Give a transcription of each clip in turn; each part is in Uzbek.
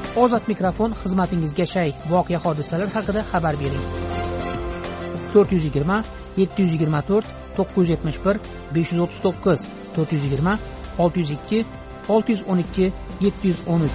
Ozod mikrofon xizmatingizga shay. Voqea hodisalar haqida xabar bering. 420 724 971 539 420 602 612 713.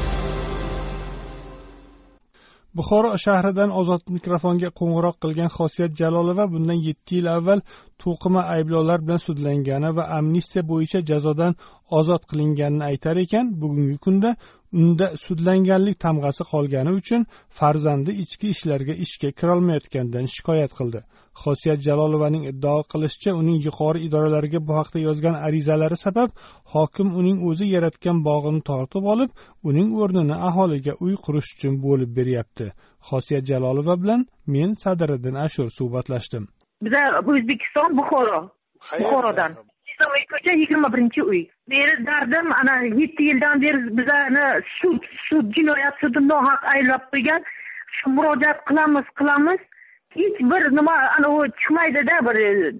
Buxoro shahridan Ozod mikrofonga qo'ng'iroq qilgan Xosiyat Jalolova bundan 7 yil avval to'qima ayblovlar bilan sudlangani va amnistiya bo'yicha jazodan ozod qilinganini aytar ekan, bugungi kunda unda sudlanganlik tamg'asi qolgani uchun farzandi ichki ishlarga ishga kirolmayotganidan shikoyat qildi. Xosiyat Jalolovaning iddao qilishicha, uning yuqori idoralarga bu haqda yozgan arizalari sabab hokim uning o'zi yaratgan bog'ini tortib olib, uning o'rnini aholiga uy qurish uchun bo'lib beryapti. Xosiyat Jalolova bilan men Sadiriddin Ashur suhbatlashdim. Biza O'zbekiston Buxorodan. Islomli ko'cha 21-uy. Beri dardim ana 7 yildan beri bizani sud jinoyat sudi nohaq ayblab qo'ygan. Shu murojaat qilamiz. Hech bir nima ana u chiqmaydi-da, bir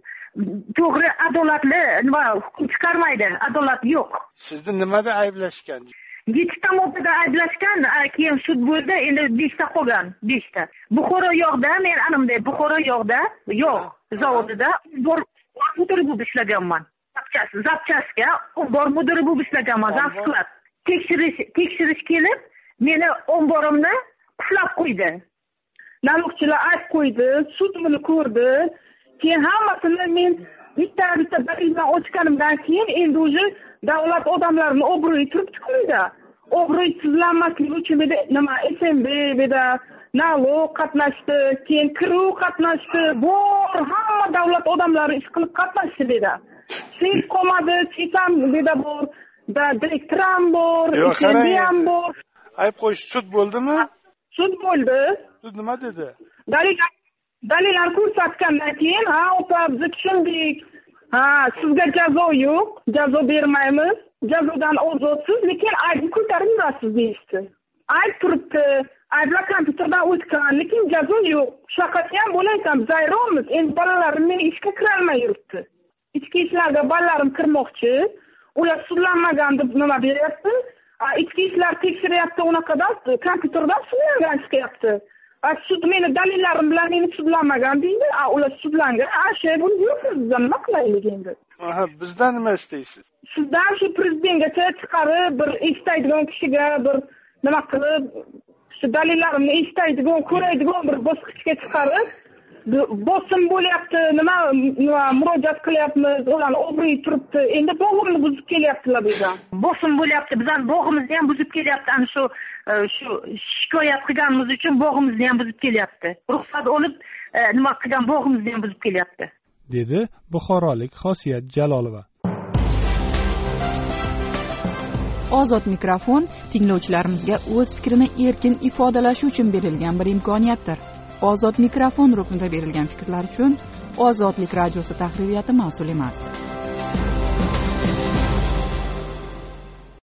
to'g'ri adolatli nima hukm chiqarmaydi. Adolat yo'q. Sizni nimada ayblashgan? 7 ta moddada ayblashgan, keyin sud bo'ldi, endi 5 ta qolgan, 5 ta. Buxoro yoqda, men animda Buxoro yoqda, zavodida bor mudiri bo'lib ishlaganman. Zapchasga bor mudiri bo'lib ishlaganman, zavslat. Tekshirish kelib, meni omborimni qulab qo'ydi. Налогchilar aytib qo'ydi, sud buni ko'rdi. Keyin hammasini men bitta dalildan ochganimdan keyin endi o'zi davlat odamlarini obro'yi turibdi-da. Obro'sizlanmaslik uchun nima SMB beda nalog qatnashdi, keyin kiruv qatnashdi, bor hamma davlat odamlari ish qilib qatnashdi beda. Siz qolmadi, sizam beda bor, direktor ham bor, SMB ham bor. Ayb qo'yish sud bo'ldimi? Sud bo'ldi. Sud nima dedi? Dalillar ko'rsatgandan keyin, opa biz tushundik. Sizga jazo yo'q, jazo bermaymiz. Jazodan ozodsiz, lekin aybni ko'tarib yurasiz deyishdi. Ayb turibdi, ayblar kompyuterdan o'tgan, lekin jazo yo'q. Shaqasi ham bo'laysan, zayrommiz. Endi bolalarim meni ishga kirolmay yuribdi. Ichki ishlarga bolalarim kirmoqchi. Ular sudlanmagan deb nima beryapti? Ichki ishlar tekshiryapti, unaqadan kompyuterdan sudlangan chiqyapti. Sud meni dalillarim bilan meni sudlanmagan deydi. Ular sudlangan. Shay buni yo'q, bizdan nima qilaylik endi? Bizdan nima istaysiz? Sizdan shu prezidentgacha chiqarib, bir eshitadigan kishiga bir nima qilib, shu dalillarimni eshitadigan, ko'radigan bir bosqichga chiqarib, bosim bo'lyapti, nima murojaat qilyapmiz, ularni obro'yi turibdi. Endi bog'imni buzib kelyaptilar bizdan. Bosim bo'lyapti, bizdan bog'imizni ham buzib kelyapti. Ana shu shikoyat qilganimiz uchun bog'imizni ham buzib kelyapti. Ruxsat olib nima qilgan bog'imizni ham buzib kelyapti, dedi buxorolik Xosiyat Jalolova. Ozod mikrofon tinglovchilarimizga o'z fikrini erkin ifodalashi uchun berilgan bir imkoniyatdir. Ozod mikrofon ruknida berilgan fikrlar uchun Ozodlik radiosi tahririyati mas'ul emas.